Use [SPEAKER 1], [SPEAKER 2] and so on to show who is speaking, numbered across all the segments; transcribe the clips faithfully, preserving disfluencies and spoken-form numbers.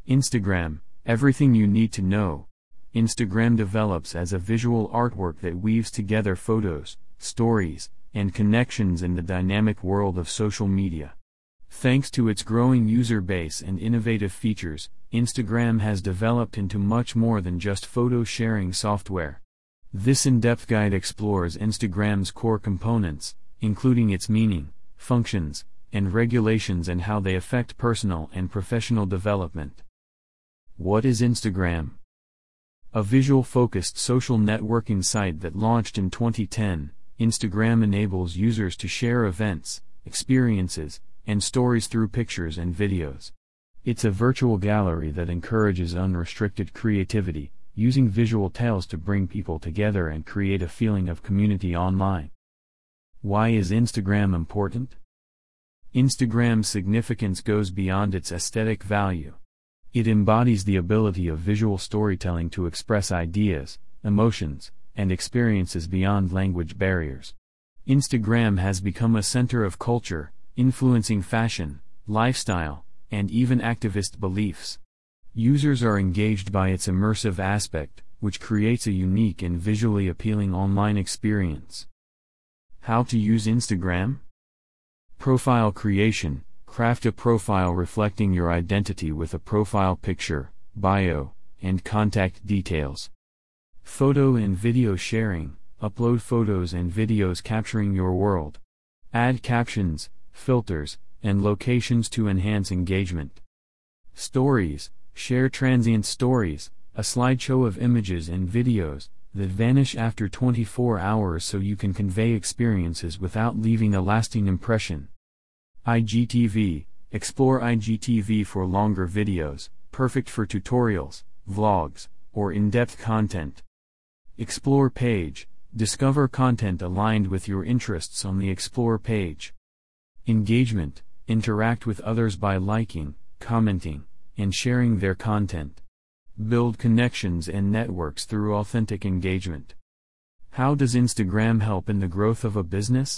[SPEAKER 1] Instagram, everything you need to know. Instagram develops as a visual artwork that weaves together photos, stories, and connections in the dynamic world of social media. Thanks to its growing user base and innovative features, Instagram has developed into much more than just photo sharing software. This in-depth guide explores Instagram's core components, including its meaning, functions, and regulations, and how they affect personal and professional development. What is Instagram? A visual-focused social networking site that launched in twenty ten, Instagram enables users to share events, experiences, and stories through pictures and videos. It's a virtual gallery that encourages unrestricted creativity, using visual tales to bring people together and create a feeling of community online. Why is Instagram important? Instagram's significance goes beyond its aesthetic value. It embodies the ability of visual storytelling to express ideas, emotions, and experiences beyond language barriers. Instagram has become a center of culture, influencing fashion, lifestyle, and even activist beliefs. Users are engaged by its immersive aspect, which creates a unique and visually appealing online experience. How to use Instagram? Profile creation. Craft a profile reflecting your identity with a profile picture, bio, and contact details. Photo and video sharing. Upload photos and videos capturing your world. Add captions, filters, and locations to enhance engagement. Stories. Share transient stories, a slideshow of images and videos that vanish after twenty-four hours so you can convey experiences without leaving a lasting impression. I G T V. Explore I G T V for longer videos, perfect for tutorials, vlogs, or in-depth content. Explore page. Discover content aligned with your interests on the Explore page. Engagement. Interact with others by liking, commenting, and sharing their content. Build connections and networks through authentic engagement. How does Instagram help in the growth of a business?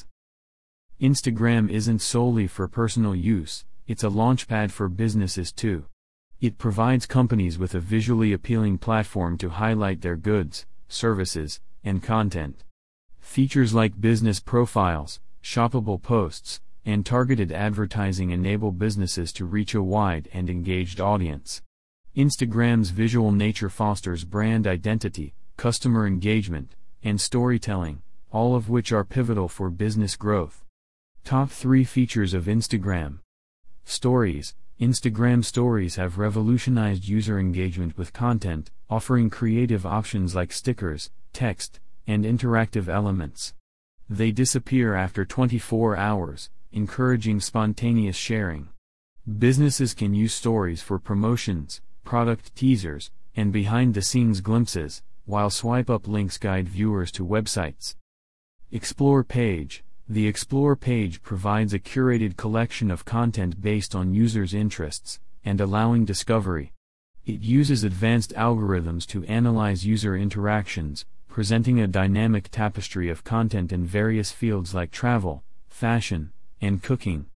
[SPEAKER 1] Instagram isn't solely for personal use, it's a launchpad for businesses too. It provides companies with a visually appealing platform to highlight their goods, services, and content. Features like business profiles, shoppable posts, and targeted advertising enable businesses to reach a wide and engaged audience. Instagram's visual nature fosters brand identity, customer engagement, and storytelling, all of which are pivotal for business growth. Top three features of Instagram. Stories. Instagram stories have revolutionized user engagement with content, offering creative options like stickers, text, and interactive elements. They disappear after twenty-four hours, encouraging spontaneous sharing. Businesses can use stories for promotions, product teasers, and behind-the-scenes glimpses, while swipe-up links guide viewers to websites. Explore page. The Explore page provides a curated collection of content based on users' interests, and allowing discovery. It uses advanced algorithms to analyze user interactions, presenting a dynamic tapestry of content in various fields like travel, fashion, and cooking.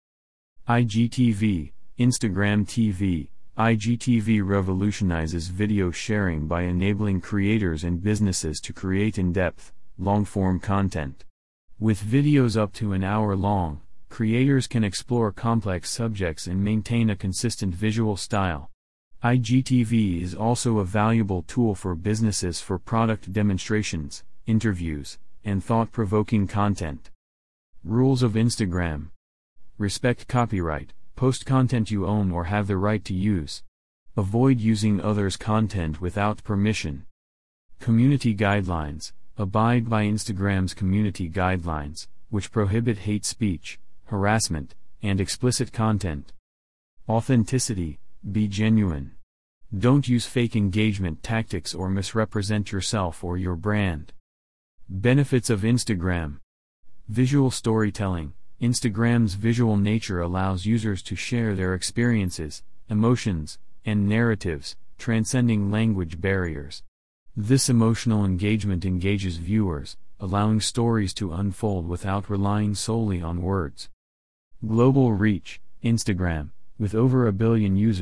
[SPEAKER 1] I G T V, Instagram T V. I G T V revolutionizes video sharing by enabling creators and businesses to create in-depth, long-form content. With videos up to an hour long, creators can explore complex subjects and maintain a consistent visual style. I G T V is also a valuable tool for businesses for product demonstrations, interviews, and thought-provoking content. Rules of Instagram. Respect copyright. Post content you own or have the right to use. Avoid using others' content without permission. Community guidelines. Abide by Instagram's community guidelines, which prohibit hate speech, harassment, and explicit content. Authenticity. Be genuine. Don't use fake engagement tactics or misrepresent yourself or your brand. Benefits of Instagram. Visual storytelling. Instagram's visual nature allows users to share their experiences, emotions, and narratives, transcending language barriers. This emotional engagement engages viewers, allowing stories to unfold without relying solely on words. Global reach. Instagram, with over a billion users,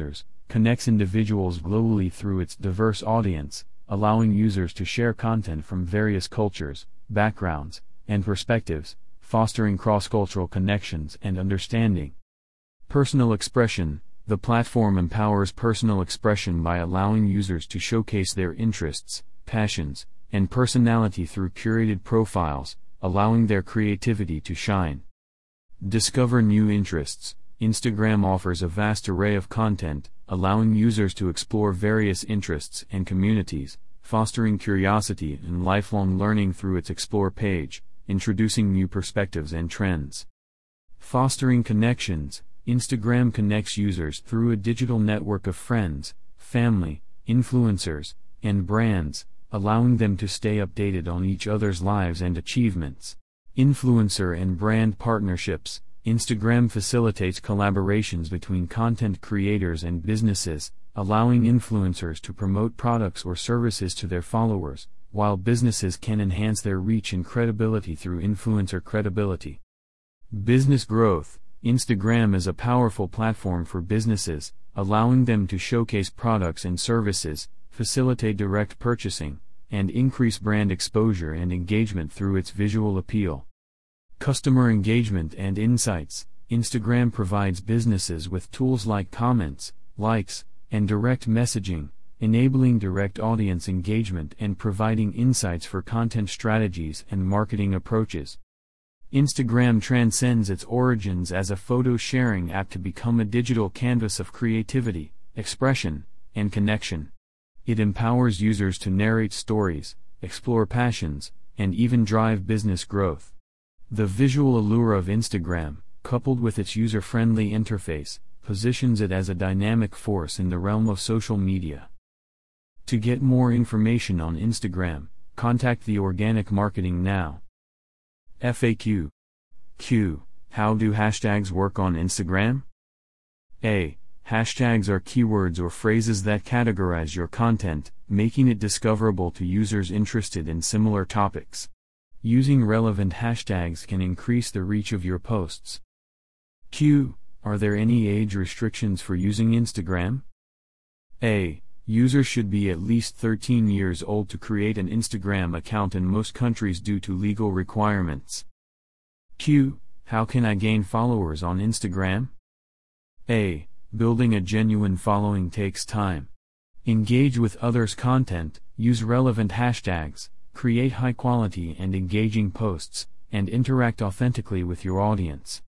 [SPEAKER 1] connects individuals globally through its diverse audience, allowing users to share content from various cultures, backgrounds, and perspectives, fostering cross-cultural connections and understanding. Personal expression. The platform empowers personal expression by allowing users to showcase their interests, passions, and personality through curated profiles, allowing their creativity to shine. Discover new interests. Instagram offers a vast array of content, allowing users to explore various interests and communities, fostering curiosity and lifelong learning through its Explore page, introducing new perspectives and trends. Fostering connections. Instagram connects users through a digital network of friends, family, influencers, and brands, allowing them to stay updated on each other's lives and achievements. Influencer and brand partnerships. Instagram facilitates collaborations between content creators and businesses, allowing influencers to promote products or services to their followers, while businesses can enhance their reach and credibility through influencer credibility. Business growth. Instagram is a powerful platform for businesses, allowing them to showcase products and services, facilitate direct purchasing, and increase brand exposure and engagement through its visual appeal. Customer engagement and insights. Instagram provides businesses with tools like comments, likes, and direct messaging, enabling direct audience engagement and providing insights for content strategies and marketing approaches. Instagram transcends its origins as a photo-sharing app to become a digital canvas of creativity, expression, and connection. It empowers users to narrate stories, explore passions, and even drive business growth. The visual allure of Instagram, coupled with its user-friendly interface, positions it as a dynamic force in the realm of social media. To get more information on Instagram, contact the Organic Marketing Now. F A Q. Q. How do hashtags work on Instagram? A. Hashtags are keywords or phrases that categorize your content, making it discoverable to users interested in similar topics. Using relevant hashtags can increase the reach of your posts. Q. Are there any age restrictions for using Instagram? A. Users should be at least thirteen years old to create an Instagram account in most countries due to legal requirements. Q. How can I gain followers on Instagram? A. Building a genuine following takes time. Engage with others' content, use relevant hashtags, create high-quality and engaging posts, and interact authentically with your audience.